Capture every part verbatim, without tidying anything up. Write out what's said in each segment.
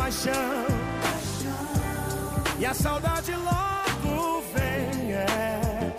paixão, e a saudade logo vem, é.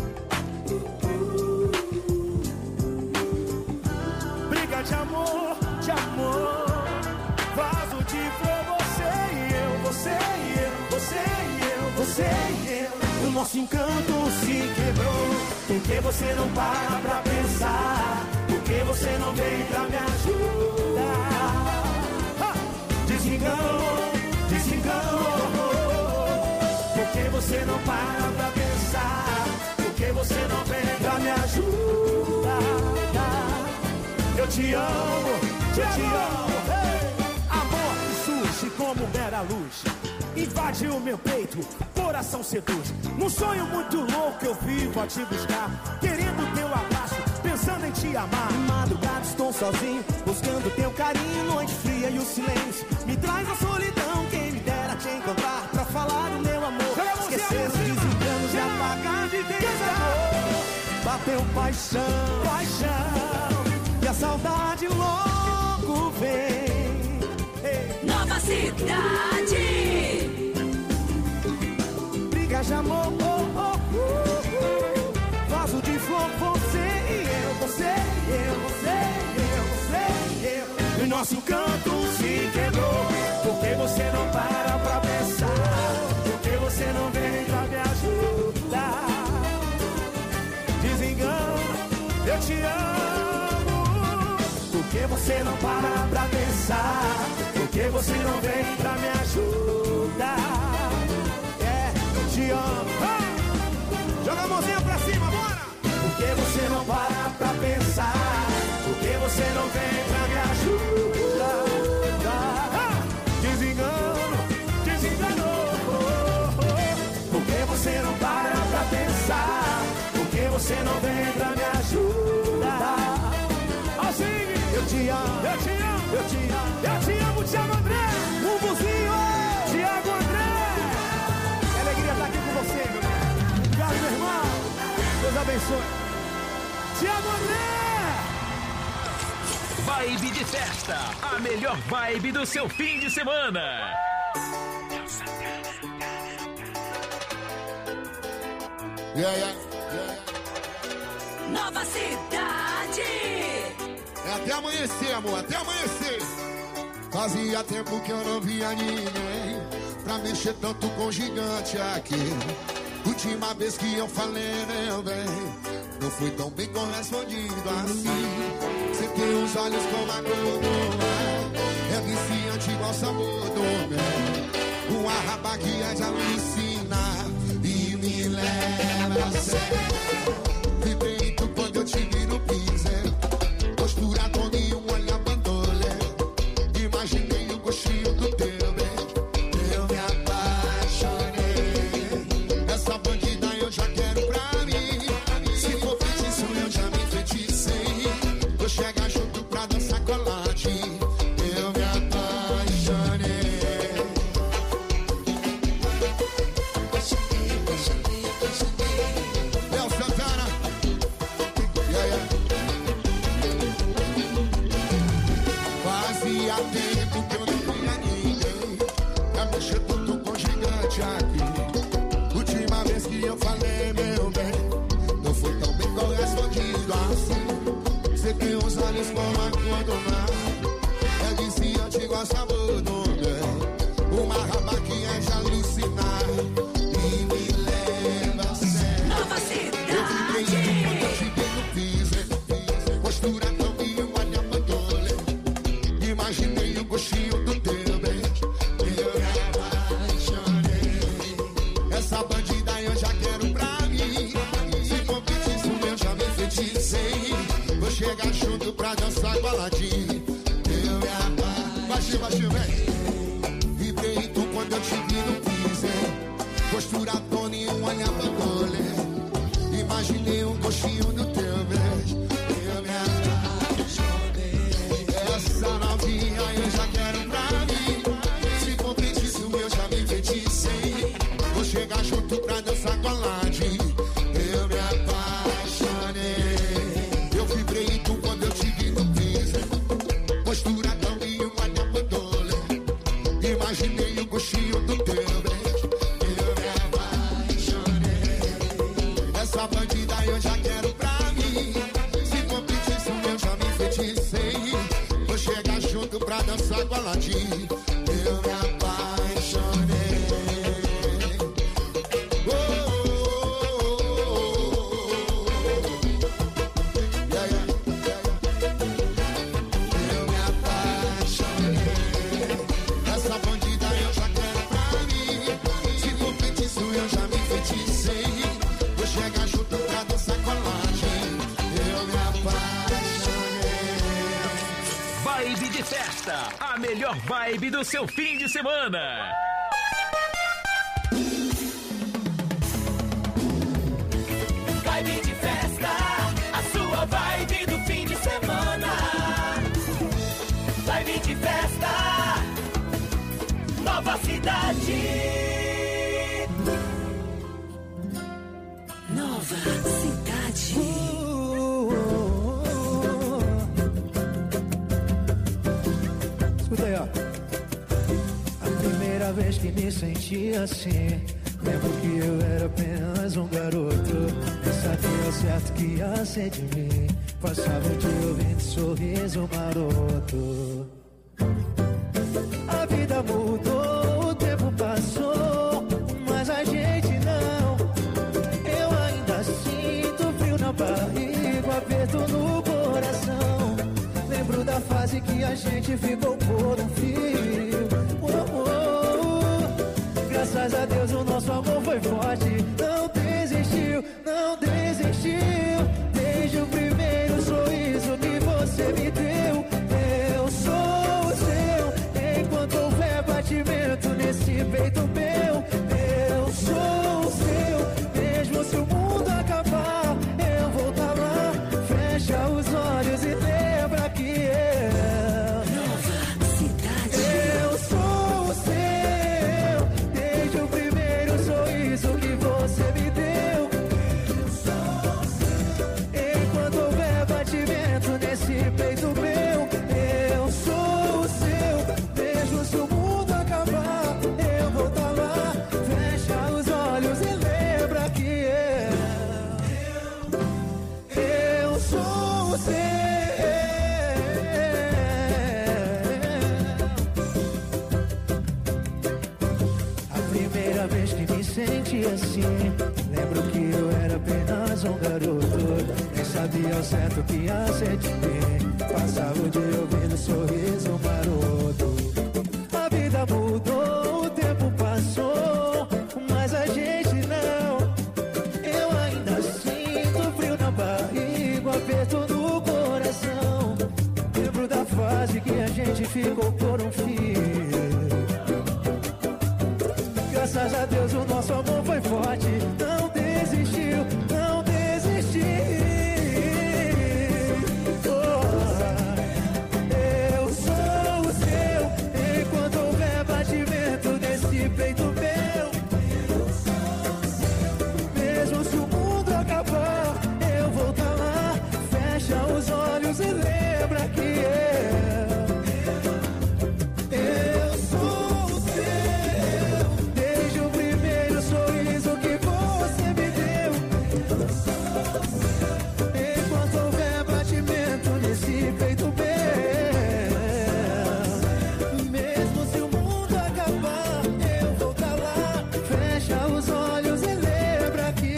Briga de amor, de amor, vaso de flor, você e eu, você e eu, você e eu, você e eu. O nosso encanto se quebrou, porque você não para pra pensar, porque você não vem pra me ajudar. Desenganou, desenganou, porque você não para pra pensar, porque você não vem pra me ajudar. Eu te amo, eu te amo. Amor que surge como mera luz, invade o meu peito, coração seduz. Num sonho muito louco eu vivo a te buscar, querendo teu abraço, pensando em te amar. Madrugada estou sozinho, buscando teu carinho. Noite fria e o silêncio me traz a solidão. Quem me dera te encontrar pra falar do meu amor, esquecer os desenganos e apagar de vez amor. Bateu paixão, paixão, e a saudade logo vem. Hey. Nova Cidade. Briga de amor, oh, oh, oh, oh. Vaso de flor, você e eu, você e eu, você e eu, você e eu. E nosso canto se quebrou, porque você não para pra pensar, porque você não vem pra me ajudar. Desengano, eu te amo, porque você não para pra pensar, porque você não vem pra me ajudar. É, eu te amo. Ah! Joga a mãozinha pra cima, bora! Porque você não para pra pensar, porque você não vem pra me ajudar. Ah! Desengano, desenganou, porque você não para pra pensar, porque você não vem pra me ajudar. Assim, eu te amo, eu te amo, eu te amo, eu te amo, Thiago André, um buzinho, Thiago André. Que alegria estar aqui com você, meu irmão. Obrigado, meu irmão. Deus abençoe. Thiago André. Vibe de festa, a melhor vibe do seu fim de semana. Yeah, yeah, yeah. Nova Cidade. É até amanhecer, amor, até amanhecer. Fazia tempo que eu não via ninguém pra mexer tanto com gigante aqui. Última vez que eu falei, meu bem, não fui tão bem correspondido assim. Você tem os olhos como a coroa, é viciante igual sabor do mel. Uma raba que é de alucinar e me leva a sério. Vibrito quando eu te vi no piso, postura toda e um olhar bandolé. Imaginei o gostinho do teu beijo, eu me apaixonei. Essa bandida eu já quero pra mim. Se for feitiço eu já me enfeiticei. Vou chegar junto pra dançar coladinho. Eu me apaixonei. Léo Santana, yeah, yeah. Fazia tempo que eu não via ninguém pra mexer tudo com gigante aqui. Última vez que eu falei, meu bem, não foi tão bem correspondido assim. Você tem os olhos como a cor do mar, é viciante igual sabor do mel. Uma raba que é de alucinar e me leva a sério. Nova Eu fiquei quando eu te vi no piso, postura tão e um olhar bandolé. Imaginei o gostinho do teu beijo, eu me apaixonei. Essa bandida eu já quero pra mim. Se for feitiço eu já me enfeiticei. Vou chegar junto pra dançar coladinho. Eu me apaixonei. Baixinho, baixinho, vem. Vibrei tu quando eu te vi no piso, postura tona e um olhar bandolé. Imaginei o gostinho do teu beijo, eu me apaixonei. Essa novinha eu já quero pra mim. Se for feitiço eu já me enfeiticei. Vou chegar junto pra dançar coladinho. Eu me apaixonei. Eu vibrei tu quando eu te vi no piso, postura tão e um olhar bandolé. eu já quero pra mim. Se for feitiço eu já me enfeiticei. Vou chegar junto pra dançar com a Aladim. Eu me apaixonei. Oh, oh, oh, oh. Yeah, yeah, yeah. Eu me apaixonei. Essa bandida eu já quero pra mim. Se for feitiço eu já me enfeiticei. Vou chegar junto pra dançar com a Aladim. Eu me apaixonei. Vibe de festa, a melhor vibe do seu fim de semana. Vibe de festa, a sua vibe do fim de semana. Vibe de festa, Nova Cidade. Nova Cidade. Escuta aí, ó. A primeira vez que me senti assim, lembro que eu era apenas um garoto. Nem sabia ao certo que ia ser de mim. Passava o dia ouvindo sorriso maroto. A vida mudou, o tempo passou, mas a gente não. Eu ainda sinto frio na barriga, um aperto no coração. Lembro da fase que a gente ficou por um fio. Oh, oh, oh. Graças a Deus o nosso amor foi forte. Não desistiu, não desistiu. Desde o primeiro sorriso que você me deu. Eu sou o seu, enquanto houver batimento nesse peito meu. Eu sou o seu, mesmo se o mundo acabar, eu vou estar lá. Fecha os olhos e lembra que eu, Nova Cidade. eu sou o seu, desde o primeiro sorriso que você me deu. Eu sou o seu, enquanto houver batimento nesse peito meu. Eu sou o seu, mesmo se o mundo acabar, eu vou estar lá. Fecha os olhos e lembra que eu, eu sou o seu. A primeira vez que me senti assim, lembro que eu era apenas um garoto. Nem sabia ao certo que ia ser de mim. Passava o dia ouvindo sorriso maroto. A vida mudou, o tempo passou, mas a gente não. Eu ainda sinto frio na barriga, um aperto no coração. Lembro da fase que a gente ficou por um fio. Graças a Deus o nosso amor foi forte. Não desistiu, não desistiu. Oh, eu sou o seu, enquanto houver batimento nesse peito meu. Mesmo se o mundo acabar, eu vou estar lá. Fecha os olhos e lembra que eu, eu sou o seu, desde o primeiro sorriso que você me deu. Enquanto houver batimento nesse peito meu. Mesmo se o mundo acabar, eu vou estar lá. Fecha os olhos e lembra que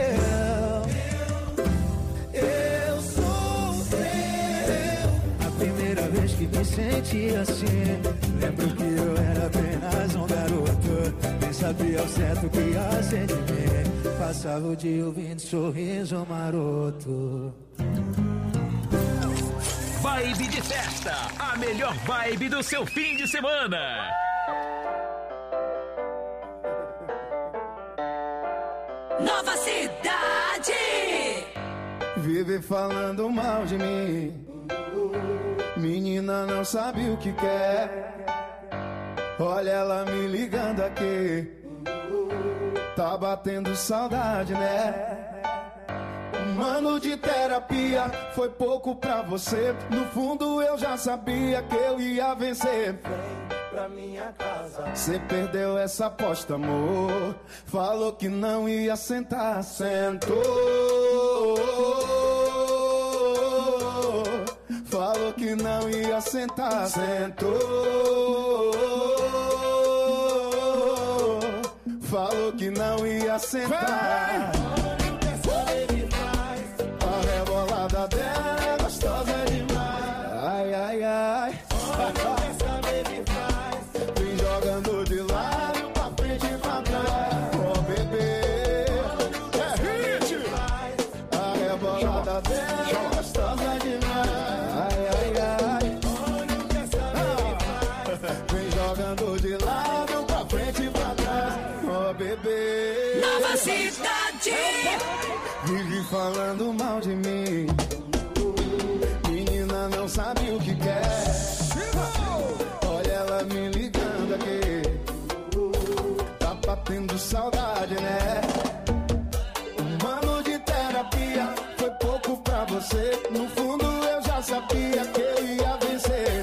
eu, eu sou o seu. A primeira vez que me senti assim, lembro que eu era apenas um garoto. Nem sabia ao certo que ia ser de mim. Passava o dia ouvindo sorriso maroto. Vibe de festa, a melhor vibe do seu fim de semana. Nova Cidade. Vive falando mal de mim. Menina não sabe o que quer. Olha ela me ligando aqui. Tá batendo saudade, né? Um ano de terapia foi pouco pra você. No fundo eu já sabia que eu ia vencer. Vem pra minha casa. Cê perdeu essa aposta, amor. Falou que não ia sentar, sentou. ia sentar, sentou. Falou que não ia sentar. A rebolada dela é gostosa demais. Ai, ai, ai. Vem jogando de lado pra frente e pra trás. Oh, bebê, é hit. A rebolada dela é gostosa demais. Ai, ai, ai. Vem jogando de lado pra frente e pra trás. Oh, bebê. Nova Cidade. Vive falando mal de mim. Menina não sabe o que quer. Olha ela me ligando aqui. Tá batendo saudade, né? Um ano de terapia foi pouco pra você. No fundo eu já sabia que eu ia vencer.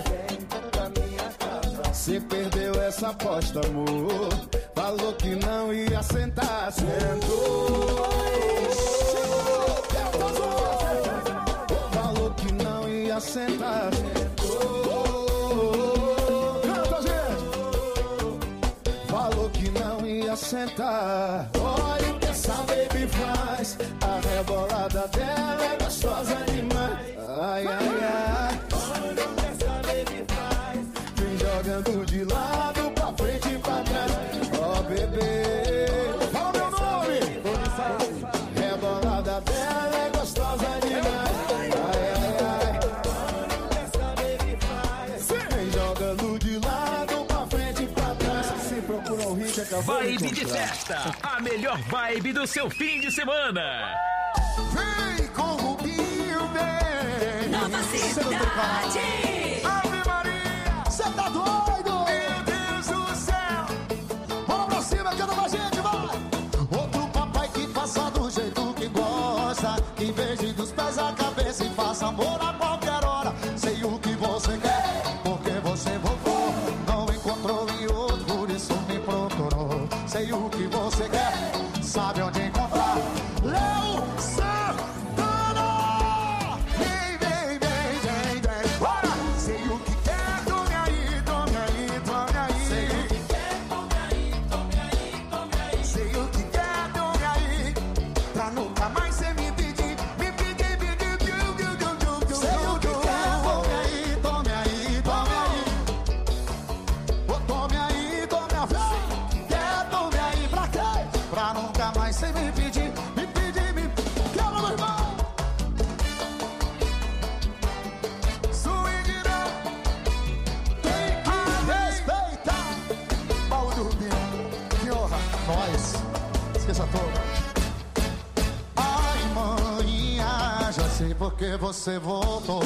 Você perdeu essa aposta, amor. Falou que não ia sentar, sentou. Falou que não ia sentar, sentou. Canta, gente! Falou que não ia sentar. Olha o que essa baby faz. A rebolada dela é gostosa demais. Ai, ai, ai. Olha o que essa baby faz. Vem jogando de lado pra frente e pra trás. Ó, bebê, fala meu nome. Rebolada dela é gostosa demais. Ai, ai, ai. Vem jogando de lado pra frente e pra trás. Se procura o hit, acabou. Vibe de festa, a melhor vibe do seu fim de semana. Vem com o Rubinho, vem. Nova Cidade. Ave Maria, cê tá doido? Meu Deus do céu. Vamos pra cima, canta com a gente, vai. Outro papai que faça do jeito que gosta. Que beije dos pés à cabeça e faça amor a qualquer hora. Sei o que você quer, porque você voltou. Não encontrou em outro, por isso me procurou. Sei o que você quer, sabe onde encontrar. Léo Santana! Vem, vem, vem, vem, vem. Bora! Sei o que quer, tome aí, tome aí, tome aí. Sei o que quer, tome aí, tome aí, tome aí. Sei o que quer, tome aí. Pra nunca mais cê me pedir, me pedir, pedir, piu, piu, piu, piu, piu. Sei o que quer, tome aí, tome aí, tome aí. Oh, tome aí, tome a vez. Quer, tome aí, pra quê? Pra nunca mais cê me pedir, me pedir, me quebra, meu irmão. Swing it up. Tem que respeitar. Baú do Rubinho, que honra, nós. Esqueça toda. Ai, maninha, já sei porque você voltou.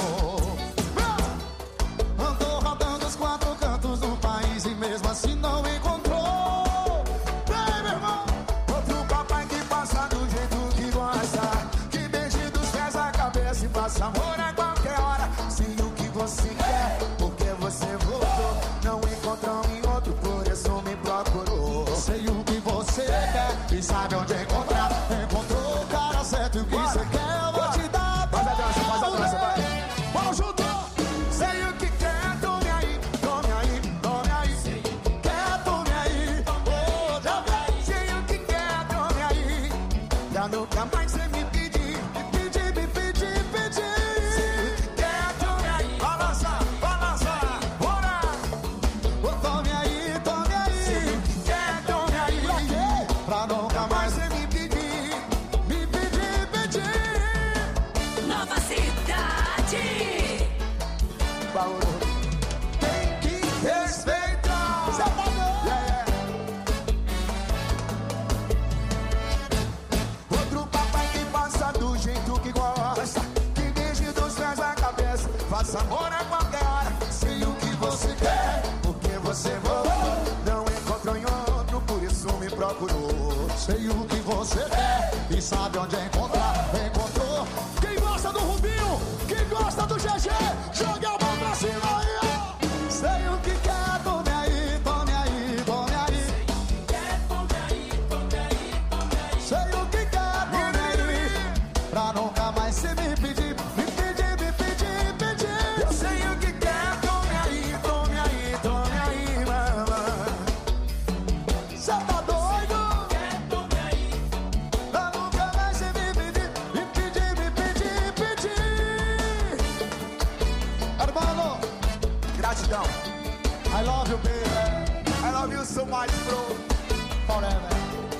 Andou rodando os quatro cantos do país e mesmo assim não encontrou. Vem, meu irmão. Outro papai que passa do jeito que gosta. Que beije dos pés à cabeça e faça amor a qualquer hora. Sei o que você quer, porque você voltou. Não encontrou em outro, por isso me procurou. Sei o que você quer e sabe onde encontrar. Encontrou o cara certo e o que você quer eu vou te dar. Faz a dança, faz a dança, vai. Vamos junto. Sei o que quer, tome aí, tome aí, tome aí. Quer, tome aí, oh, já vem. Sei o que quer, tome aí. Já nunca mais cê me pedir, me pedir, me pedir, pedir. Sei o que quer, tome aí. Balança, balança, bora. Oh, tome aí, tome aí. Sei o que quer, tome aí. Pra quê? Pra nunca mais cê me pedir, me pedir, pedir. Nova Cidade. Bauru. Tem que respeitar. Cê tá doido? Yeah. Outro papai que passa do jeito que gosta. Que beije dos pés à cabeça. Faça amor a qualquer hora. Sei o que você quer, porque você voltou. Não encontrou em outro, por isso me procurou. Sei o que você quer e sabe onde encontrar. Encontrou. Quem gosta do Rubinho, quem gosta do G G, joga a mão pra cima aí, ó. Sei o que quer, tome aí, tome aí, tome aí. Sei o que quer, tome aí. Pra nunca mais se me pedir, me pedir, me pedir, pedir. Eu sei o que quer, tome Gratidão. I love you, baby. I love you so much, bro. Forever.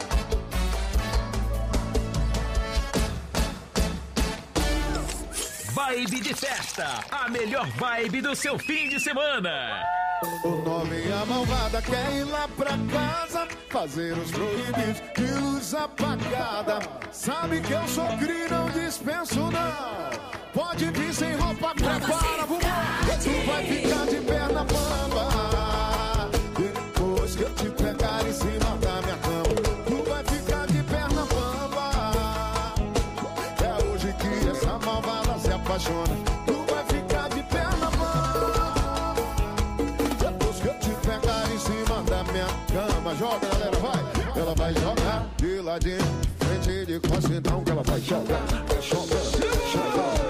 Vibe de festa, a melhor vibe do seu fim de semana. O nome e a malvada quer ir lá pra casa, fazer os proibidos de luz apagada. Sabe que eu sou cri, não dispenso não. Pode vir sem roupa, prepara, vambora. Tu vai ficar de perna bamba. Depois que eu te pegar em cima da minha cama, tu vai ficar de perna bamba. É hoje que essa malvada se apaixona. Tu vai ficar de perna bamba. Depois que eu te pegar em cima da minha cama, joga, galera, vai. Ela vai jogar de ladinho, frente de costas, então que ela vai jogar. Joga, joga.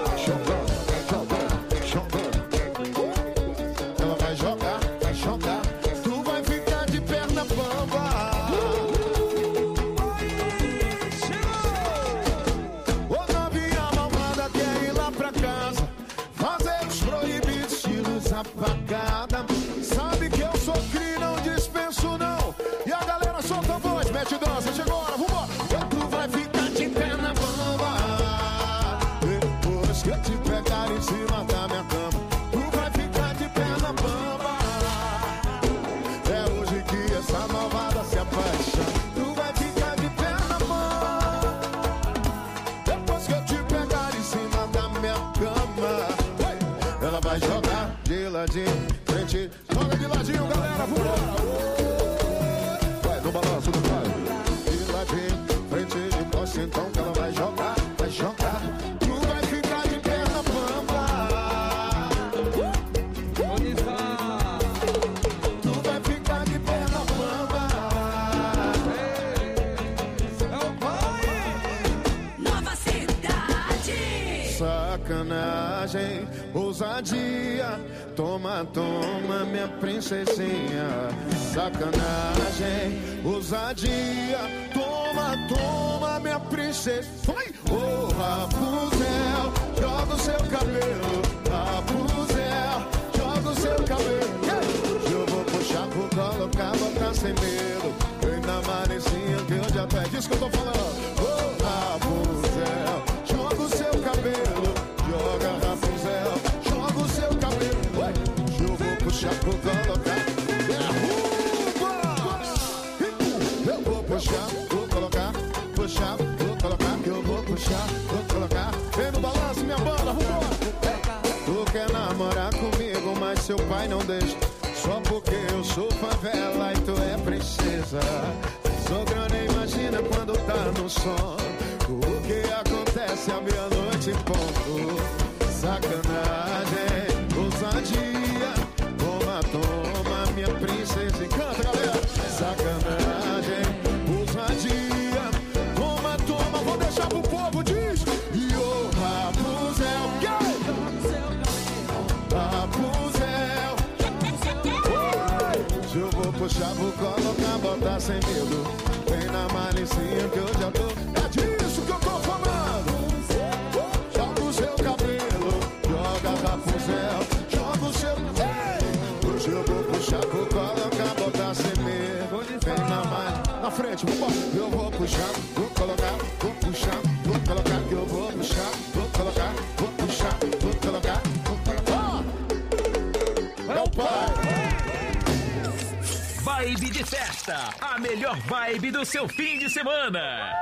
Ela vai jogar, vai jogar. Tu vai ficar de perna bamba. Ô novinha malvada quer ir lá pra casa, fazer os proibidos de luz apagada. Sabe que eu sou cri, não dispenso não. E a galera solta a voz, mete dança, chegou a hora, vambora. Tu vai ficar de perna bamba. Depois que eu te pegar em cima da minha cama, tu vai ficar de perna bamba. É hoje que essa malvada se apaixona. Tu vai ficar de perna bamba. Depois que eu te pegar em cima da minha cama, ela vai jogar de ladinho, frente. Joga de ladinho, galera, vambora. Vai no balanço do pai. De ladinho, frente de costas, então que ela vai jogar, vai jogar. Tu vai ficar de perna bamba. Tu vai ficar de perna bamba. Nova Cidade. Sacanagem, ousadia. Toma, toma, minha princesinha. Sacanagem, ousadia. Toma, toma, minha princesa. Ô, Rapunzel, joga o seu cabelo. Rapunzel, joga o seu cabelo. Eu vou puxar, vou colocar, botar sem medo. Vem na manezinha que eu já pego. Diz que eu tô falando. Ô, Rapunzel, joga o seu cabelo. Joga, Rapunzel, joga o seu cabelo. Eu vou puxar, vou colocar. Eu vou puxar, vou colocar. Puxar, vou colocar. Que eu vou puxar, vou colocar. Vem no balanço, minha banda, vambora. Tu quer namorar comigo, mas seu pai não deixa. Só porque eu sou favela e tu é princesa. Sogra nem imagina quando tá no sono o que acontece à meia-noite em ponto. Sacanagem, ousadia. Toma, toma, minha princesa. Canta, galera. Sacanagem, ousadia. Toma, toma, vou deixar pro povo, diz. E o Rapunzel, Rapunzel. Se eu vou puxar, vou colocar, botar sem medo. Vem na malicinha que eu já tô. É disso que eu tô falando. Joga o seu cabelo, joga Rapunzel, joga o seu. Ei! Hoje eu vou puxar, vou colocar, botar sem medo. Vem na malha, na frente, vambora. Eu vou puxar, vou colocar, vou puxar, vou colocar. Eu vou puxar, vou colocar, vou puxar, vou colocar, vou colocar. Oh! É o pai. Vibe de festa, a melhor vibe do seu fim de semana.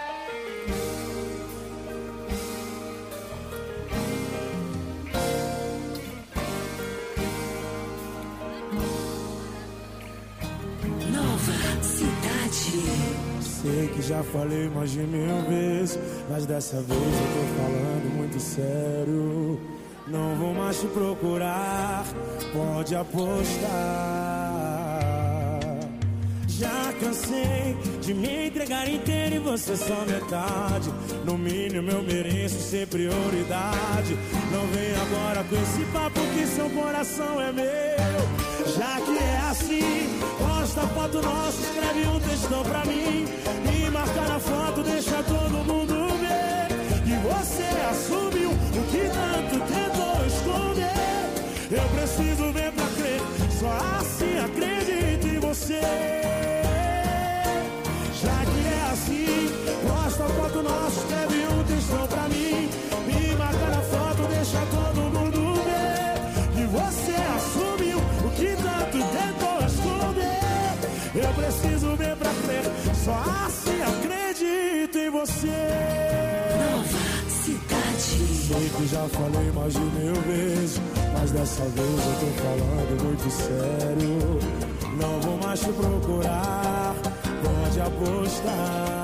Nova Cidade. Sei que já falei mais de mil vezes, mas dessa vez eu tô falando muito sério. Não vou mais te procurar, pode apostar. Já cansei de me entregar inteiro e você só metade. No mínimo eu mereço ser prioridade. Não vem agora com esse papo que seu coração é meu. Já que é assim, posta a foto nossa, escreve um textão pra mim e marca na foto, deixa todo mundo ver. E você assumiu o que tanto tentou esconder. Eu preciso ver pra crer. você. Já que é assim, posta a foto nossa, escreve um textão pra mim. Me marca na foto, deixa todo mundo ver que você assumiu o que tanto tentou esconder. Eu preciso ver pra crer, só assim acredito em você. Nova Cidade. Sei que já falei mais de mil vezes, mas dessa vez eu tô falando muito sério. Não vou mais te procurar, pode apostar.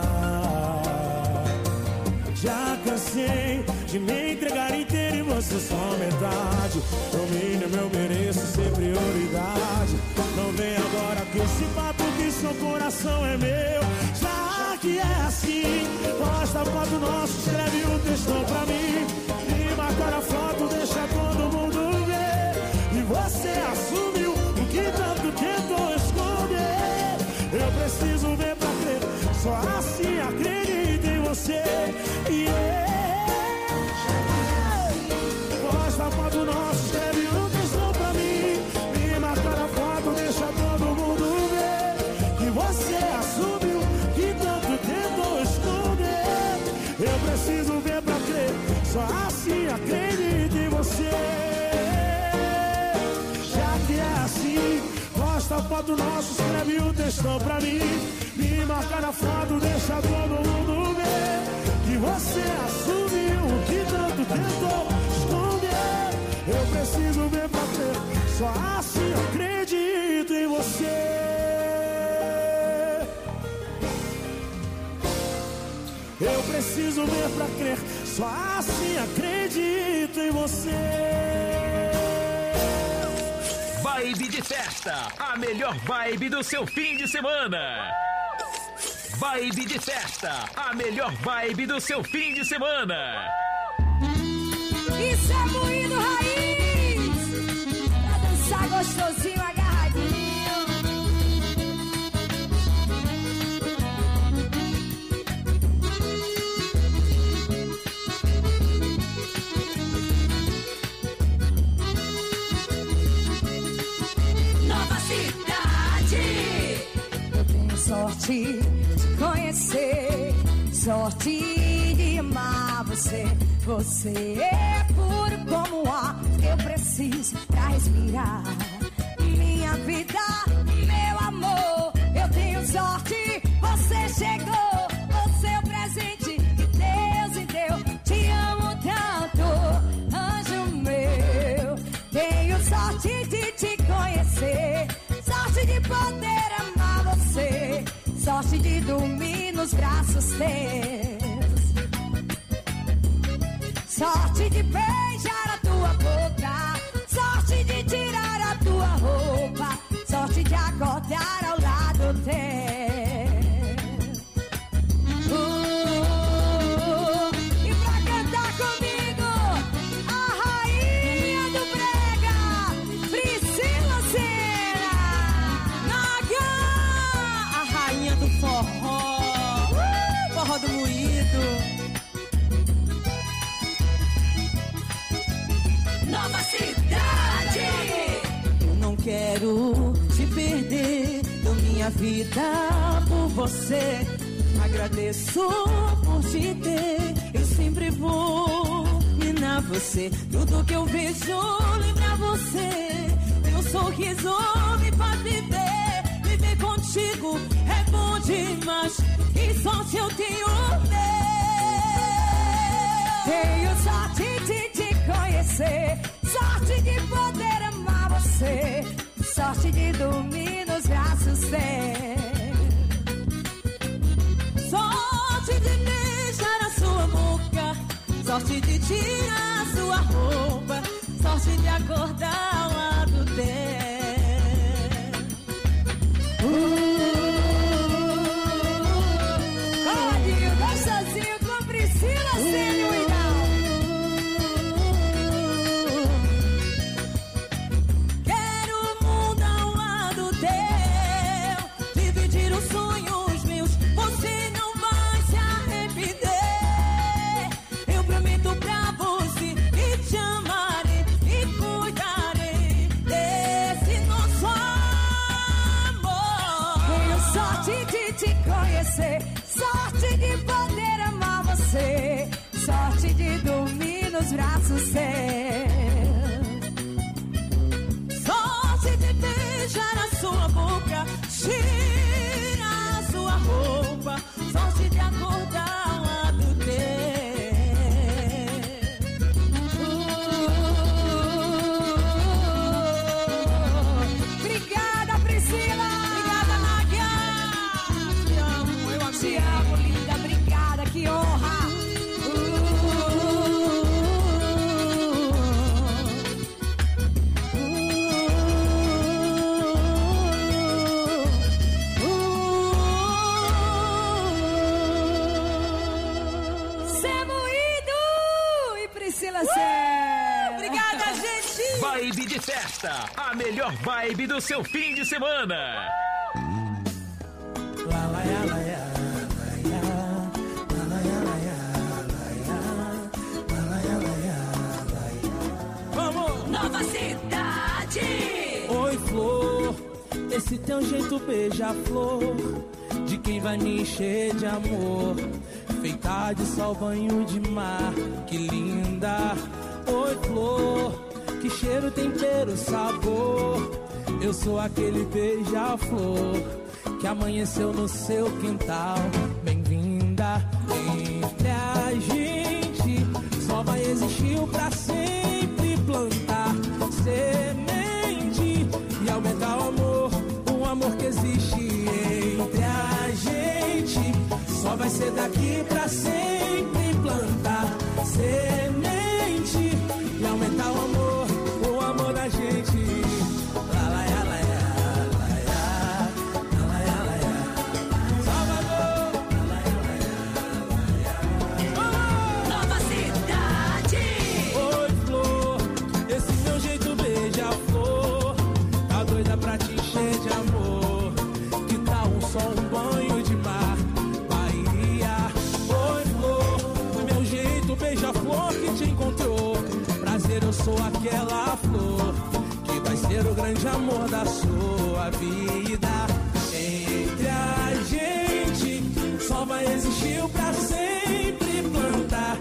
Já cansei de me entregar inteiro e você só metade. No mínimo eu mereço ser prioridade. Não vem agora com esse papo que seu coração é meu. Já que é assim, posta a foto nossa, escreve um textão pra mim. Me marca na foto, deixa todo mundo ver. E você assumiu o que tanto tentou esconder. Eu preciso ver pra crer, só assim acredito em você. Yeah. Posta a foto nossa, escreve um textão pra mim. Me marca na foto, deixa todo mundo ver. Que você assumiu que tanto tentou esconder. Eu preciso ver pra crer, só assim acredito em você. Já que é assim, posta a foto nossa, escreve um textão pra mim. Me marca na foto, deixa todo mundo ver. Que você assumiu o que tanto tentou esconder. Eu preciso ver pra crer, só assim acredito em você. Eu preciso ver pra crer, só assim acredito em você. Vibe de festa, a melhor vibe do seu fim de semana. Vibe de festa, a melhor vibe do seu fim de semana. Isso é moído raiz, pra dançar gostosinho, agarradinho. Nova Cidade. Eu tenho sorte de conhecer, sorte de amar você. Você é puro como ar, eu preciso pra respirar. Minha vida, meu amor, eu tenho sorte, você chegou. Você é o presente que Deus me deu. Te amo tanto, anjo meu. Tenho sorte de te conhecer, sorte de poder amar você, sorte de dormir nos braços teus. Sorte de beijar a tua boca, sorte de tirar a tua roupa, sorte de acordar ao lado teu. Uh, e pra cantar comigo, a rainha do brega, Priscila Senna. Naga, a rainha do forró, uh, forró do moído. Nova Cidade. Eu não quero te perder, dou minha vida por você. Agradeço por te ter, eu sempre vou minar você. Tudo que eu vejo lembra você. Meu sorriso me faz viver. Viver contigo é bom demais. Que sorte eu tenho ter. Tenho sorte de te conhecer, sorte de poder amar você, sorte de dormir nos braços teus. Sorte de beijar a sua boca, sorte de tirar a sua roupa, sorte de acordar ao lado dele. Uh, Coladinho, gostosinho com Priscila Senna. Pra você e te amarei e cuidarei. meus braços seus. Sorte de beijar a sua boca, cheirar a sua roupa, sorte de acordar ao lado teu. Obrigada, Priscila. Obrigada, Nádia. Te amo, eu te amo, linda. Obrigada, que honra. Obrigada, gente! Vibe de festa, a melhor vibe do seu fim de semana. Vamos! Nova Cidade! Oi, flor, esse teu jeito beija-flor, de quem vai me encher de amor, feita de sol, banho de mar, que linda. Oi, flor, que cheiro, tempero, sabor, eu sou aquele beija-flor que amanheceu no seu quintal. Bem-vinda. Entre a gente só vai existir o pra sempre plantar semente e aumentar o amor, o amor que existe entre a gente. Só vai ser daqui pra sempre plantar semente e aumentar o amor, o amor da gente. Lá, lá, lá, lá, lá, lá, lá, lá, lá, lá. Salvador. Lá, lá, lá, lá, Nova Cidade! oi, flor, esse meu jeito beija-flor, tá doida pra te encher de amor. Que tal um sol, um banho de mar, Bahia? Oi, flor, meu jeito beija-flor que te encontrou. Prazer, eu sou aquela flor que vai ser o grande amor da sua vida. Entre a gente só vai existir o pra sempre plantar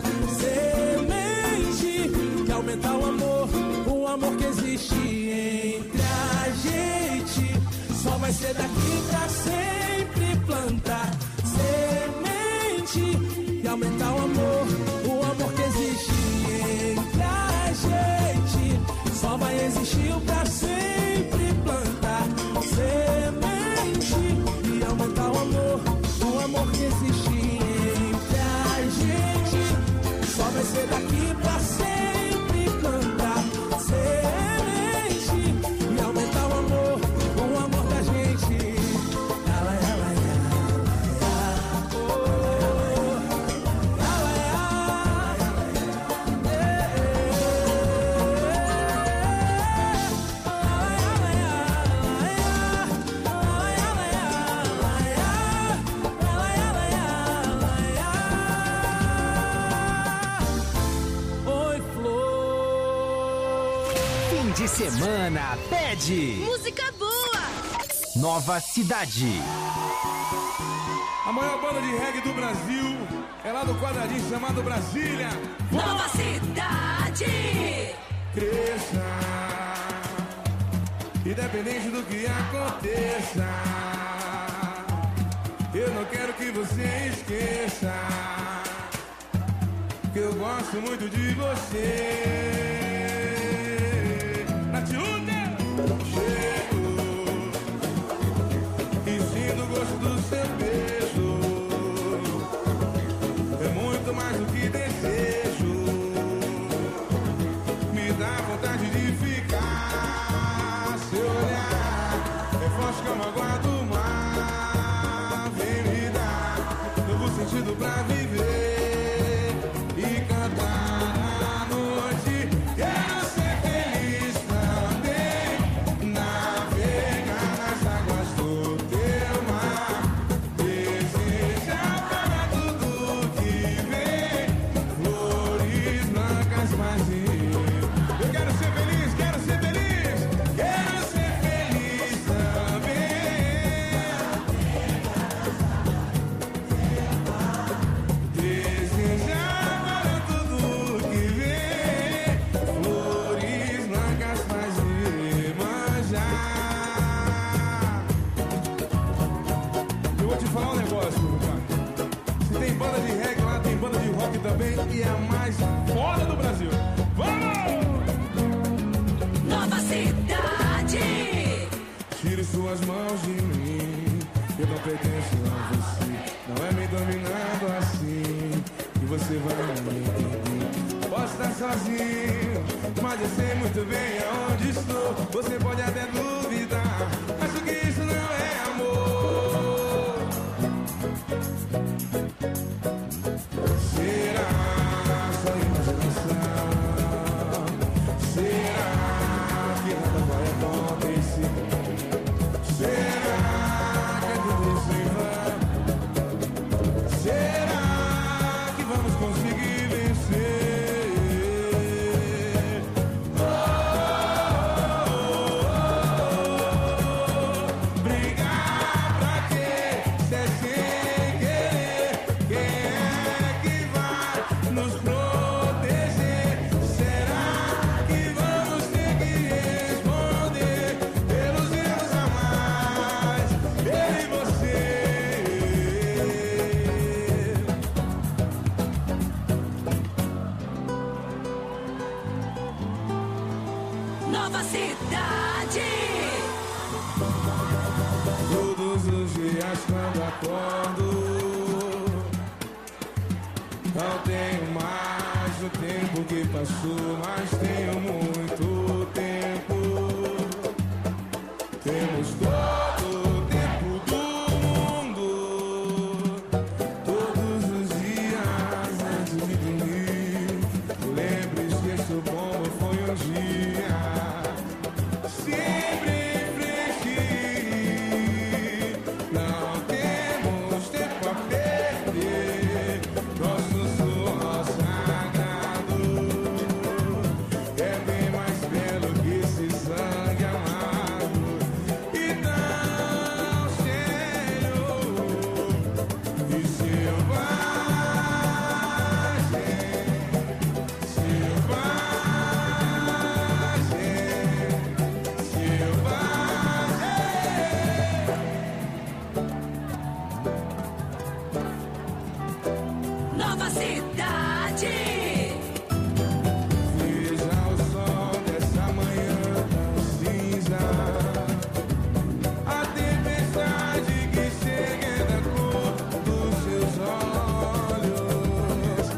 semente que aumentar o amor, o amor que existe entre a gente. Só vai ser daqui pra sempre plantar semente e aumentar o amor, o amor que existe entre a gente. Só vai existir o pra sempre plantar semente e aumentar o amor, o amor que existe entre a gente. Só vai ser daqui pra sempre plantar semente e aumentar o amor, o amor da gente. Ela, ela, ela, ela, oh, ela, oi, flor. Fim de semana pede Música boa! Nova Cidade. A maior banda de reggae do Brasil é lá do quadradinho chamado Brasília. Nova Cidade! Cresça, independente do que aconteça, eu não quero que você esqueça que eu gosto muito de você. Natiúde! Chego e sinto o gosto do seu beijo. É muito mais do que desejo. Me dá vontade de ficar. Seu olhar é forte como a água do mar. Vem me dar novo sentido pra viver e cantar no Posso estar sozinho, mas eu sei muito bem aonde estou. Você pode até duvidar, acho que isso não é amor. Será só imaginação? Será que nada vai acontecer? Será que é tudo isso em vão? Será que vamos conseguir vencer? Oh, oh, oh, oh. Brigar pra quê? Se é sem querer, quem é que vai nos proteger? Será que vamos ter que responder pelos erros a mais? Eu e você. Nova Cidade. Todos os dias quando acordo, não tenho mais o tempo que passou, mas tenho muito tempo. Temos todo o tempo do mundo. Todos os dias antes de dormir, lembre-se que esse bomba foi um dia. Sempre em frente, não temos tempo a perder. Nosso suor sagrado é bem mais belo que esse sangue amado e tão cheio de selvagem, selvagem, selvagem. Nova Cidade. Veja o sol dessa manhã tão cinza, a tempestade que chega da cor dos seus olhos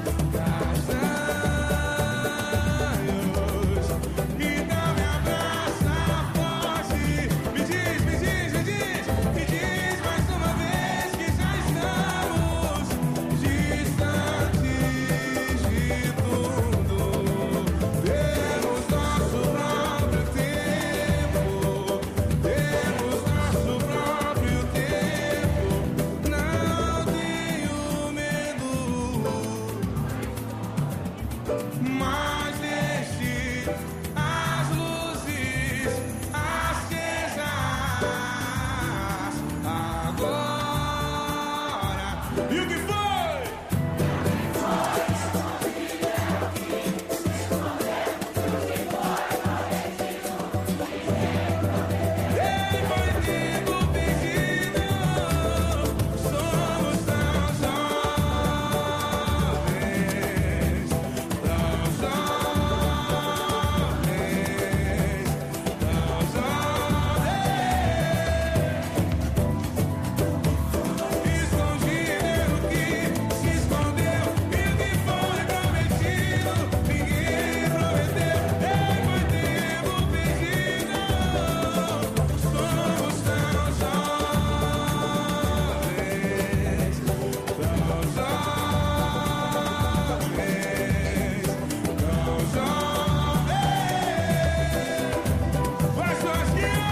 castanhos. Então me abraça forte, me diz, me diz, me diz, me diz mais uma vez que já estamos distantes de tudo. Temos nosso próprio tempo, temos nosso próprio tempo. Não tenho medo, mas deixe as luzes acesas agora. E o que foi? Ei, bandido perdido, somos tão jovens, tão jovens, tão jovens. Escondido o que se escondeu e o que foi prometido, ninguém prometeu. Ei, bandido perdido, somos tão jovens, tão jovens, tão jovens. Vai, Churrasquinho!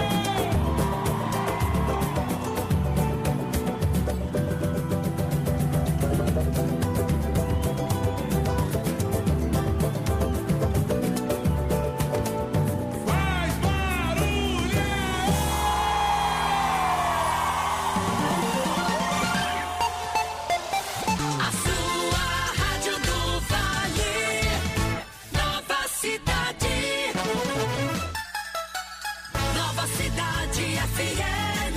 Faz barulho! A sua rádio do Vale. Nova Cidade. Nova Cidade F M.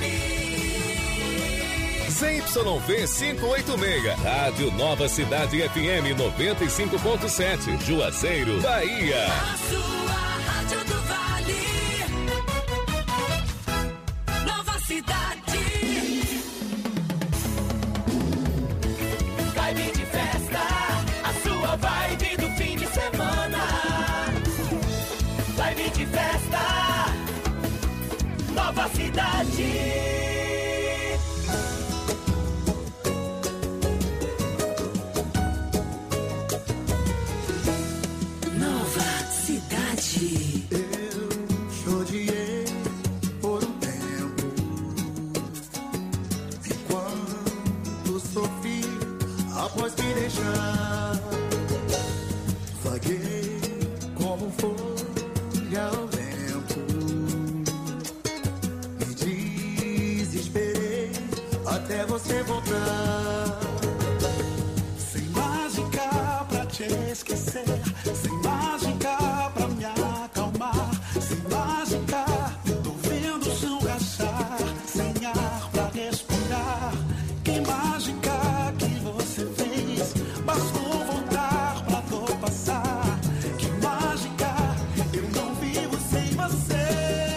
Z Y V quinhentos e oitenta e seis, Rádio Nova Cidade F M noventa e cinco ponto sete, Juazeiro, Bahia. A sua rádio do Vale. Nova Cidade. Vibe de festa, a sua vibe do fim de semana. Cidade. Eu odiei por um tempo, enquanto sofri após me deixar. Vaguei como folha ao vento, me desesperei até você voltar. Sem mágica pra te esquecer, sem mágica pra me acalmar, sem mágica, tô vendo o chão rachar, sem ar pra respirar. Que mágica que você fez, bastou voltar pra dor passar. Que mágica, eu não vivo sem você.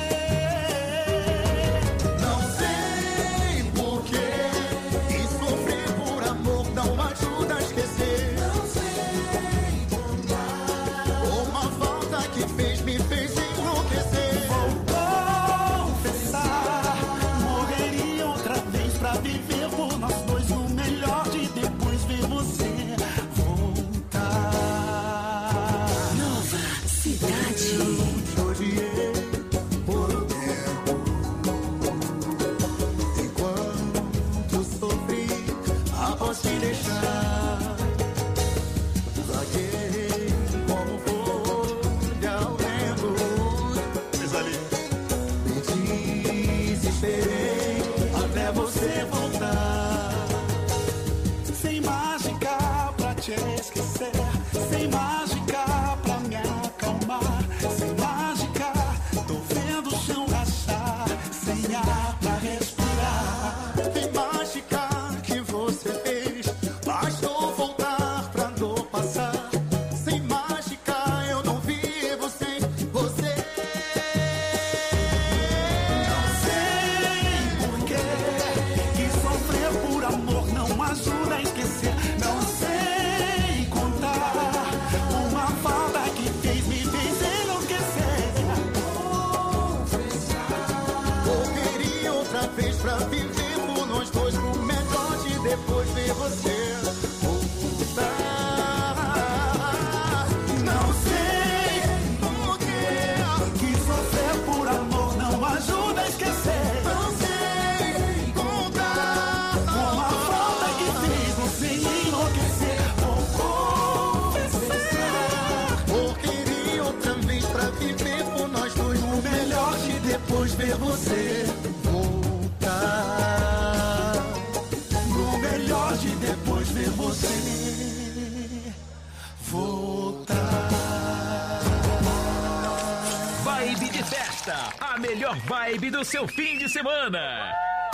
Não sei porquê, e sofrer por amor não ajuda a esquecer. Não sei como uma falta que fez me fez enlouquecer. Vou confessar, morreria outra vez pra viver por nós dois. O melhor de depois ver você voltar. Nova Cidade. Odiei por um tempo, enquanto sofri após te deixar. Vaguei como folha ao vento, me desesperei até você voltar. Sem mágica pra te esquecer, sem mágica pra me acalmar, sem mágica, tô vendo o chão rachar, sem ar pra respirar. Tem mágica que você fez, bastou voltar pra dor passar. Sem mágica eu não vivo sem você. Não sei porquê, que sofrer por amor não ajuda a esquecer. Não sei contar uma falta que fez me fez enlouquecer. Correria outra vez pra viver por nós dois, pro melhor de depois ver você voltar. Não sei porquê, que sofrer por amor não ajuda a esquecer. Não sei contar Uma falta que fez você enlouquecer. Vou confessar, Correria outra vez pra viver por nós dois, o melhor de depois ver você voltar. o melhor de depois ver você voltar. Vibe de festa, a melhor vibe do seu fim de semana.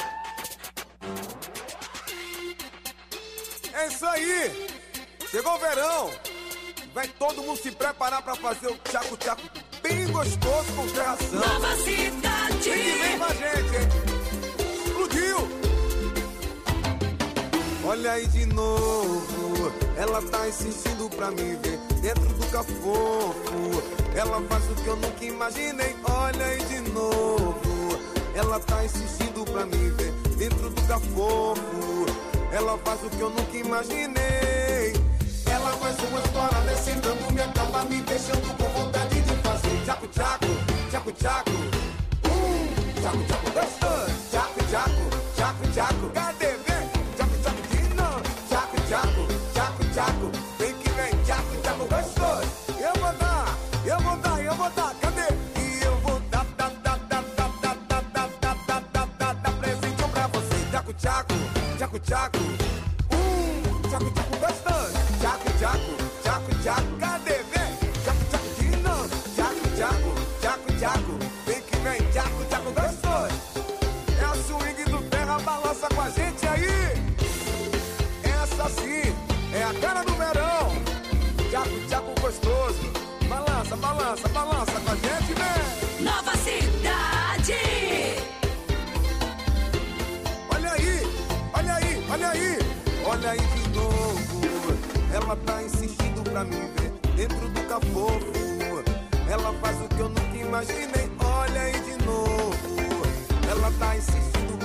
É isso aí! Chegou o verão! Vai todo mundo se preparar pra fazer o tchaco-tchaco bem gostoso com ferração. Nova Cidade. Vem que vem com a gente, hein? Explodiu! Olha aí de novo, ela tá insistindo pra me ver dentro do cafofo. Ela faz o que eu nunca imaginei. Olha aí de novo, ela tá insistindo pra me ver dentro do cafofo. Ela faz o que eu nunca imaginei. Ela faz uma história descendendo, me acaba me deixando com vontade de fazer tchaco-tchaco, tchaco-tchaco. Uh, tchaco-tchaco gostoso, tchaco-tchaco, tchaco-tchaco. Cadê, vem? Tchaco-tchaco de novo, tchaco-tchaco, tchaco-tchaco. Vem que vem, tchaco-tchaco gostoso. Eu vou dar, eu vou dar, eu vou dar, cadê? E eu vou dar, dar, dar, dar, dar, dar, dar, dar, dar, dar, dar, dar, dar presente pra você. Tchaco-tchaco, tchaco-tchaco. Uh, tchaco-tchaco gostoso. Tchaco, tchaco, tchaco, tchaco, cadê? Vem, tchaco, tchaco de novo, tchaco, tchaco, tchaco, tchaco, vem que vem, tchaco, tchaco gostoso. É a swing do Terra, balança com a gente aí. Essa sim, é a cara do verão. Tchaco, tchaco gostoso, balança, balança, balança com a gente, vem. Nova Cidade. Olha aí, olha aí, olha aí, olha aí de novo. Ela tá insistindo pra me ver dentro do cafofo. Ela faz o que eu nunca imaginei. Olha aí de novo. Ela tá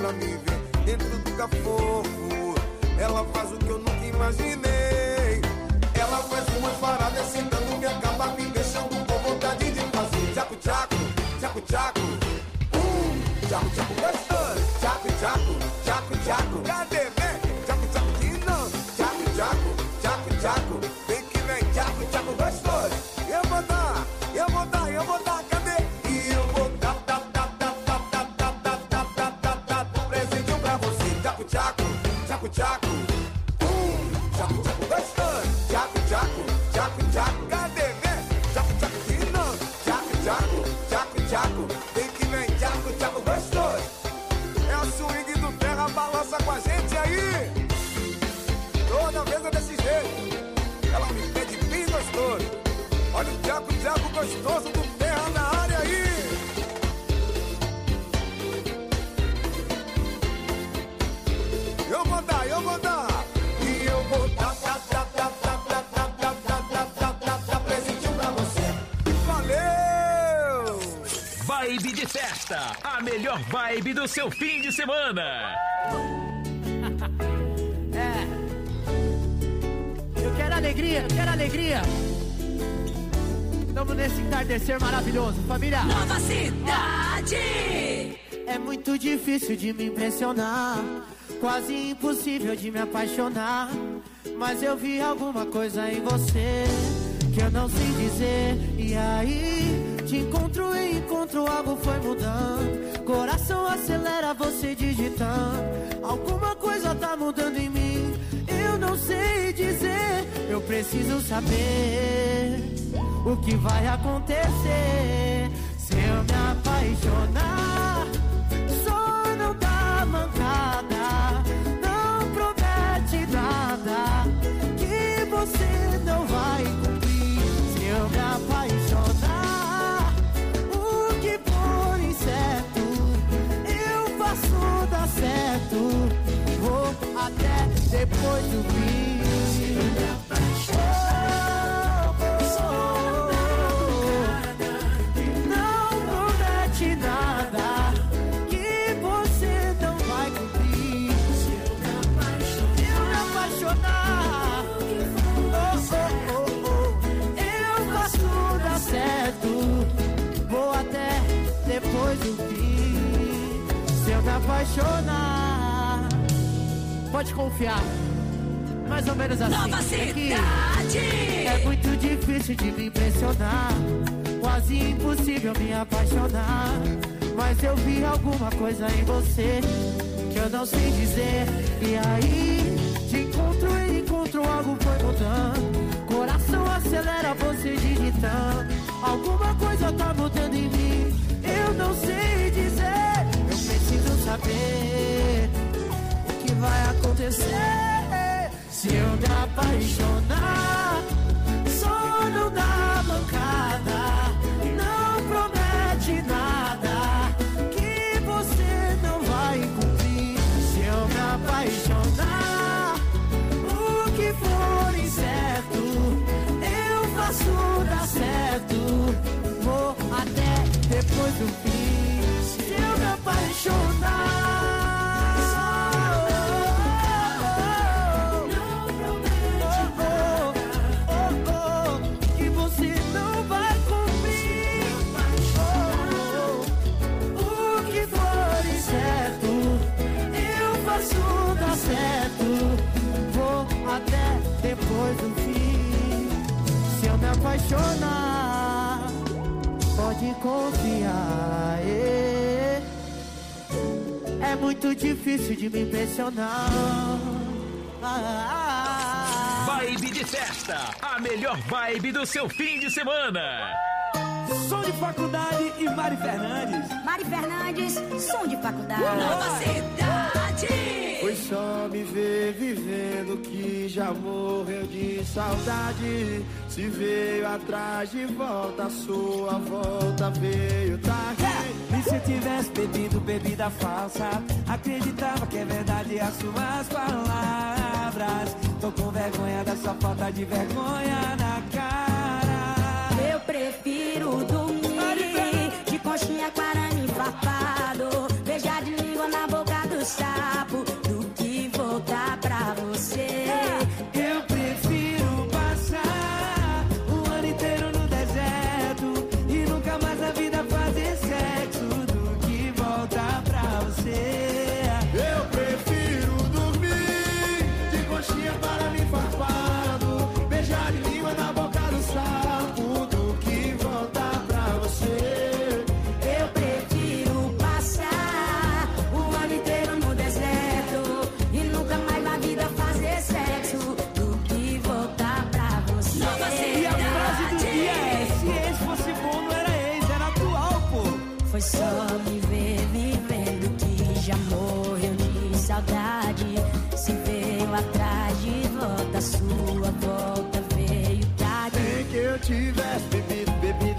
pra me ver dentro do cafofo. Ela faz o que eu nunca imaginei. Ela faz umas paradas sentando, me acaba me deixando com vontade de fazer tchaco tchaco, tchaco tchaco, uh, tchaco tchaco gostoso, tchaco tchaco, tchaco tchaco, cadê vem? Tchaco tchaco de novo, tchaco tchaco, tchaco tchaco, vem que vem, tchaco tchaco gostoso. Eu vou dar, eu vou dar, eu vou dar, cadê? E eu vou dar, dar, dar, dar, dar, dar, dar, dar, dar, dar, dar, dar, dar, presentinho pra você, tchaco tchaco, tchaco tchaco, uh, tchaco tchaco gostoso, tchaco tchaco, tchaco tchaco, cadê vem? Tchaco tchaco de novo, tchaco tchaco, tchaco tchaco, vem que vem, tchaco tchaco gostoso. É o swing do terra, balança com a gente aí. Toda vez é desse jeito. Ela me pede bem gostoso. Olha o tchaco tchaco gostoso do terra na área aí. Eu vou dar, eu vou dar. E eu vou dar, dar, dar, dar, dar, dar, dar, dar, dar, dar, dar, dar, dar presentinho pra você. Valeu! Vibe de festa, a melhor vibe do seu fim de semana. É. Eu quero alegria, eu quero alegria. Estamos nesse entardecer maravilhoso, família. Nova Cidade. É muito difícil de me impressionar, quase impossível de me apaixonar. Mas eu vi alguma coisa em você que eu não sei dizer. E aí, te encontro e encontro, algo foi mudando. Coração acelera você digitando. Alguma coisa tá mudando em mim, eu não sei dizer. Eu preciso saber o que vai acontecer se eu me apaixonar. Só não dá mancada, não promete nada que você não vai cumprir. Se eu me apaixonar, o que for incerto, eu faço dar certo. Vou até depois do fim. Se eu me apaixonar, não promete nada que você não vai cumprir. Se eu me apaixonar, oh, oh, oh, oh, eu faço dar certo. Vou até depois do fim. Se eu me apaixonar, pode confiar. Mais ou menos assim. Nova Cidade. É muito difícil de me impressionar, quase impossível me apaixonar. Mas eu vi alguma coisa em você que eu não sei dizer. E aí, te encontro e encontro, algo foi mudando. Coração acelera você digitando. Alguma coisa tá mudando em mim, eu não sei dizer. Eu preciso saber o que vai acontecer se eu me apaixonar. Só não dá mancada, não promete nada que você não vai cumprir. Se eu me apaixonar, o que for incerto, eu faço dar certo. Vou até depois do fim. Se eu me apaixonar, certo, vou até depois do fim. Se eu me apaixonar, pode confiar. É, é muito difícil de me impressionar. Ah, Vibe de festa, a melhor vibe do seu fim de semana. Som de Faculdade e Mari Fernandes. Mari Fernandes, som de faculdade. Nova Cidade. Foi só me ver vivendo que já morreu de saudade. Se veio atrás de volta, a sua volta veio tarde. É, e se eu tivesse bebido bebida falsa, acreditava que é verdade as suas palavras. Tô com vergonha dessa falta de vergonha na cara. Eu prefiro dormir de conchinha com arame farpado, beijar de língua na boca do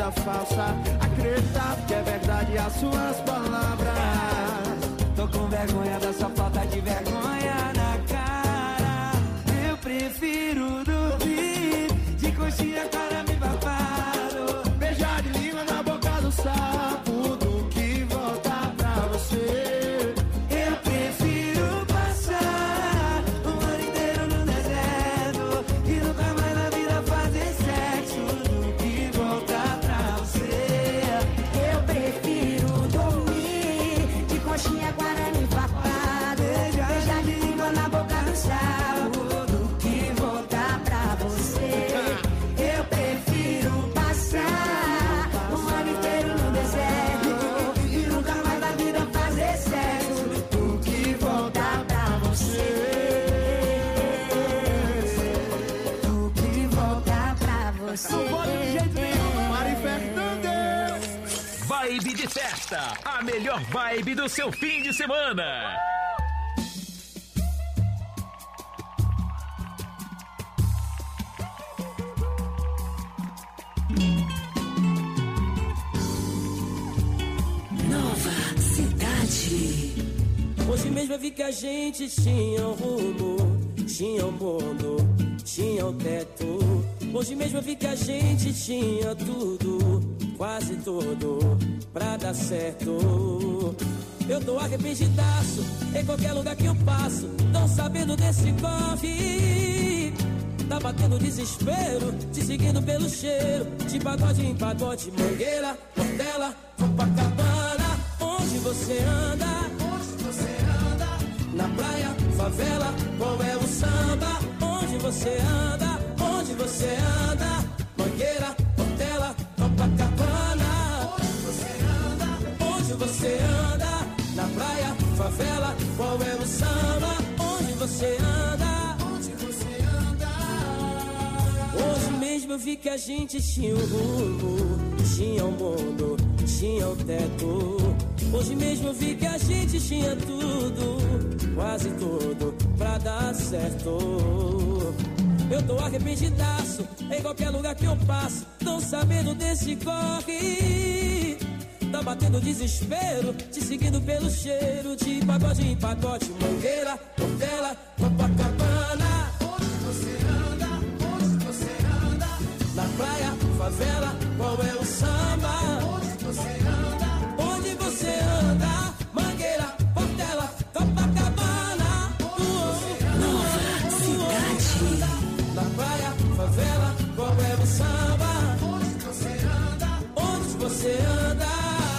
vida falsa. Acreditar que é verdade as suas palavras. Tô com vergonha dessa falta de vergonha na cara. Eu prefiro dormir de coxinha, cara me babado. Beijar de língua na boca do sapo do que voltar pra você. Eu prefiro passar um ano inteiro no deserto e nunca mais na vida fazer sexo do que voltar pra você. Eu prefiro dormir de coxinha, guarani papado. Beijar de língua na boca do sapo do que voltar pra você. Eu prefiro passar um ano inteiro no deserto e nunca mais na vida fazer sexo do que voltar pra você. Do que voltar pra você. Não pode de jeito nenhum, Mari Fernandes. Vibe de festa, a melhor vibe do seu fim de semana. Nova Cidade. Hoje mesmo eu vi que a gente tinha um rumo, tinha um mundo, tinha um teto. Hoje mesmo eu vi que a gente tinha tudo, quase tudo, pra dar certo. Eu tô arrependidaço em qualquer lugar que eu passo, não sabendo desse corre. Tá batendo desespero, te seguindo pelo cheiro, de pagode em pagode, Mangueira, Portela, Copacabana. Onde você anda? Onde você anda? Na praia, favela, qual é o samba? Onde você anda? Onde você anda? Mangueira, Portela, Copacabana. Onde você anda? Onde você anda? Na praia, favela, qual é o samba? Onde você anda? Onde você anda? Hoje mesmo eu vi que a gente tinha um rumo, tinha um mundo, tinha um teto. Hoje mesmo eu vi que a gente tinha tudo, quase tudo, pra dar certo. Eu tô arrependidaço em qualquer lugar que eu passo, não sabendo desse corre. Tá batendo desespero, te seguindo pelo cheiro, de pagode em pagode, Mangueira, Portela, Copacabana. Onde você anda? Onde você anda? Na praia, favela, qual é o samba? Onde você anda? Onde você anda? Mangueira, Portela, Copacabana. Nova Cidade. Na praia, favela, qual é o samba? Onde você anda? Onde você anda?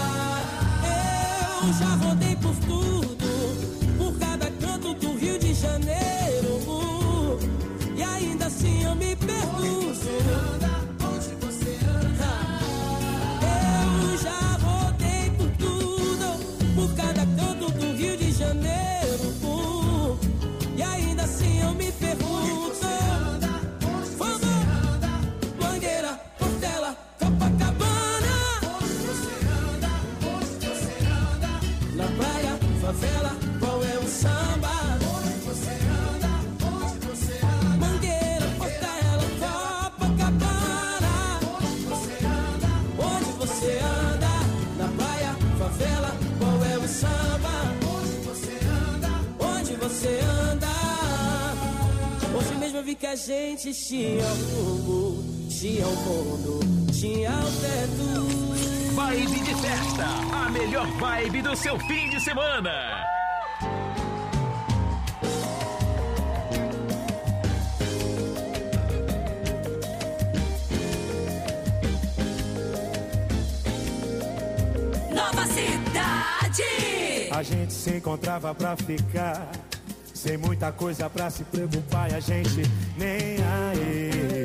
Eu já rodei por tudo, por cada canto do Rio de Janeiro, e ainda assim eu me pergunto. Onde você anda? Onde você anda? Eu já rodei por tudo, por cada canto do Rio de Janeiro, e ainda assim eu me pergunto. Vamos! Mangueira, Portela, Copacabana. Onde você anda? Onde você anda? Na praia, favela, qual é o samba? Onde você anda? Onde você anda? Mangueira, Portela, Copacabana. Onde você anda? Onde você anda? Na praia, favela, qual é o samba? Onde você anda? Onde você anda? Hoje mesmo eu vi que a gente tinha rumo, tinha o mundo, tinha o teto. Vibe de festa, a melhor vibe do seu fim de semana. Nova Cidade. A gente se encontrava pra ficar, sem muita coisa pra se preocupar, e a gente nem aí.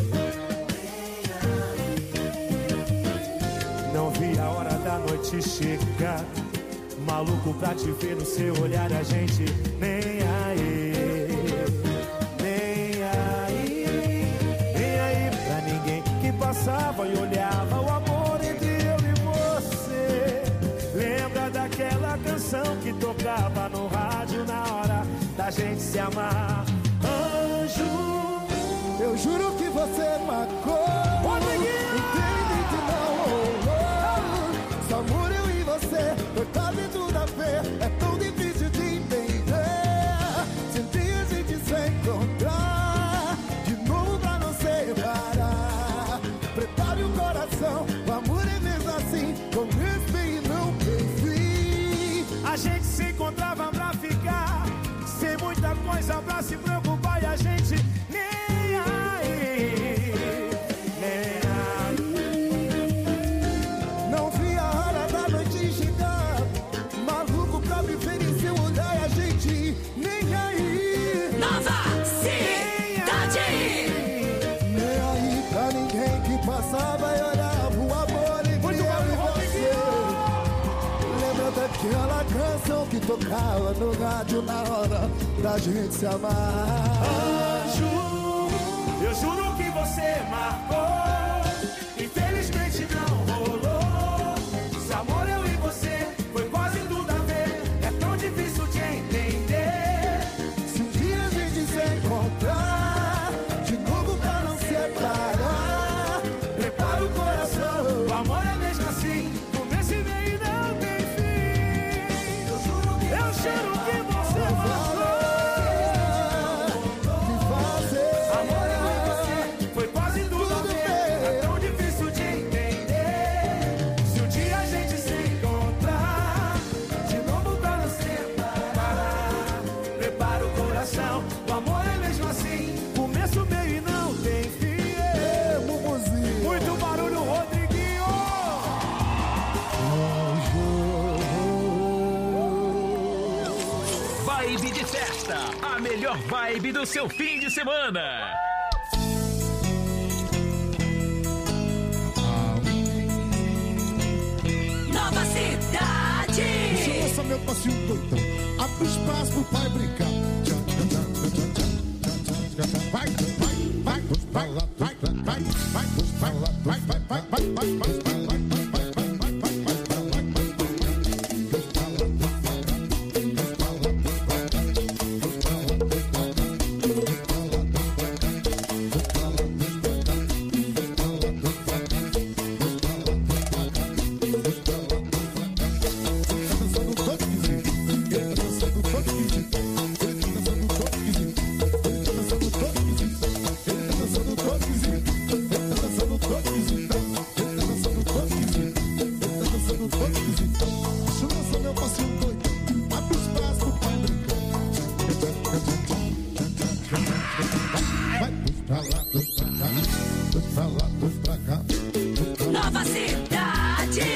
Não vi a hora da noite chegar, maluco pra te ver no seu olhar, e a gente nem aí. Nem aí, nem aí pra ninguém que passava e olhava o amor entre eu e você. Lembra daquela canção que tocava no rádio na hora da gente se amar? Anjo, eu juro que você marcou. Entende que não aquela canção que tocava no rádio na hora da gente se amar. Anjo, eu juro que você marcou, infelizmente não rolou. Se amor eu e você foi quase tudo a ver, é tão difícil de entender. Se um dia a gente se encontrar de novo pra não separar, prepara o coração, o amor é mesmo assim, começo e meio não tem fim. Eu juro que, eu juro que você marcou. O amor é mesmo assim, começo, meio e não tem fim. É, Mumuzinho. Muito barulho, Rodriguinho. Vibe de festa, a melhor vibe do seu fim de semana. Nova Cidade. Chama meu passinho doidão, abre espaço pro pai brincar. Vai, vai, vai, vai, vai, vai, vai, vai, vai, vai, vai, vai, vai, vai, vai. Nova Cidade.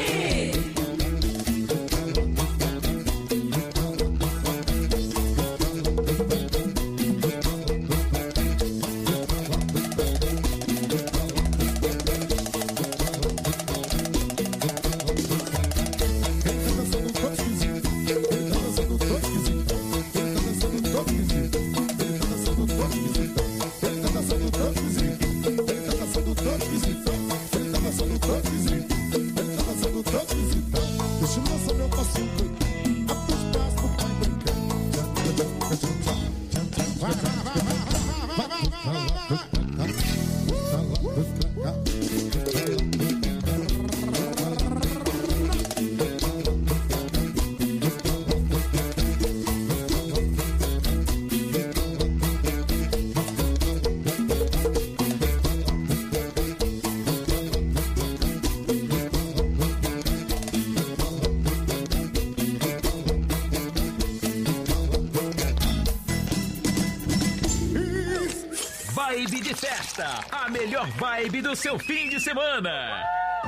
Vibe de festa, a melhor vibe do seu fim de semana.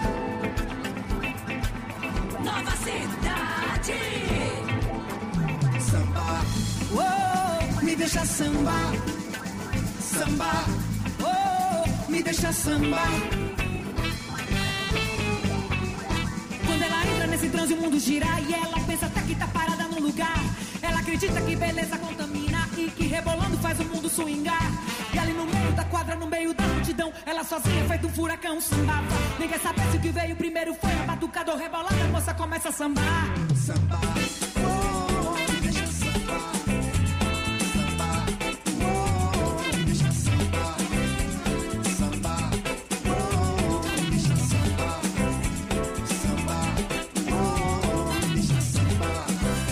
Nova Cidade. Samba, oh, me deixa sambar. Samba, oh, me deixa sambar. Quando ela entra nesse transe o mundo gira e ela pensa até que tá parada no lugar. Ela acredita que beleza contamina e que rebolando faz o mundo swingar. E ali no meio da quadra, no meio da multidão, ela sozinha feito um furacão sambava. Ninguém sabe se o que veio primeiro foi a batucada ou rebolada. A moça começa a sambar. Sambar, oh, me deixa sambar. Sambar, oh, me deixa sambar. Sambar, oh, me deixa sambar. Sambar, oh, me deixa sambar.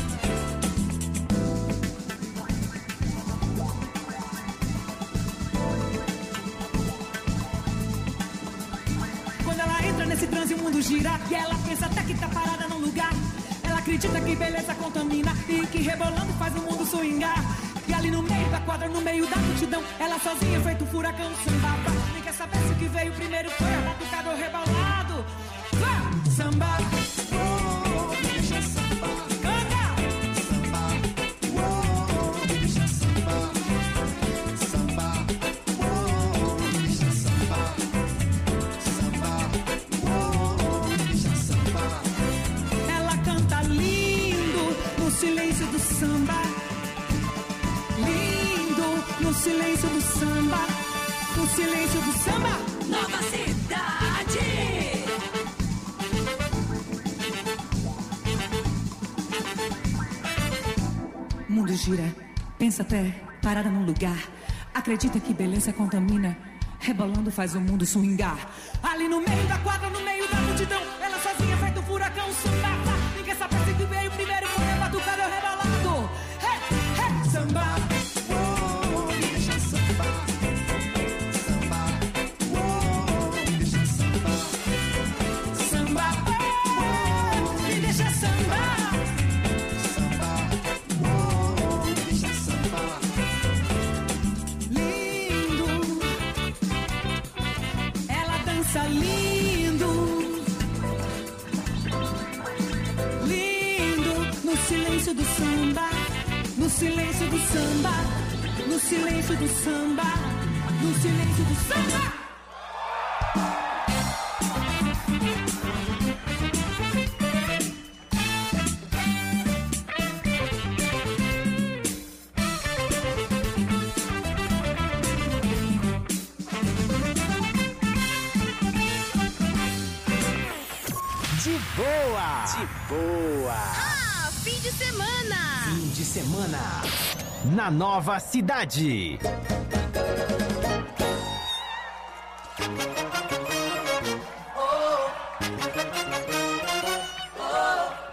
Quando ela entra nesse transe o mundo gira e ela pensa até que tá parada num lugar. Ela acredita que beleza contamina e que rebolando faz o mundo swingar. E ali no meio da quadra, no meio da multidão, ela sozinha feito um furacão sambava. Nem quer saber se o que veio primeiro foi a batucada ou rebolado. Vá! Samba, oh, me deixa sambar. Canta! Samba, oh, me deixa sambar. Samba, oh, me deixa sambar. Samba, oh, me deixa sambar. Ela canta lindo. silêncio do samba, no silêncio do samba. Nova Cidade. O mundo gira, pensa até parada num lugar. Acredita que beleza contamina, rebolando faz o mundo swingar. Ali no meio da quadra, no meio da multidão, ela sozinha feito um furacão, samba. Ninguém sabe se que veio primeiro, foi a batucada ou rebolado. Hey, hey, samba. Oh, me deixa samba. Samba. Oh, me deixa samba. Samba. Oh, me deixa samba. Samba. Oh, me deixa samba. Lindo. Ela dança lindo. No silêncio do samba, no silêncio do samba, no silêncio do samba, no silêncio do samba. De boa, de boa. Ah, fim de semana. Fim de semana na Nova Cidade. Oh, oh,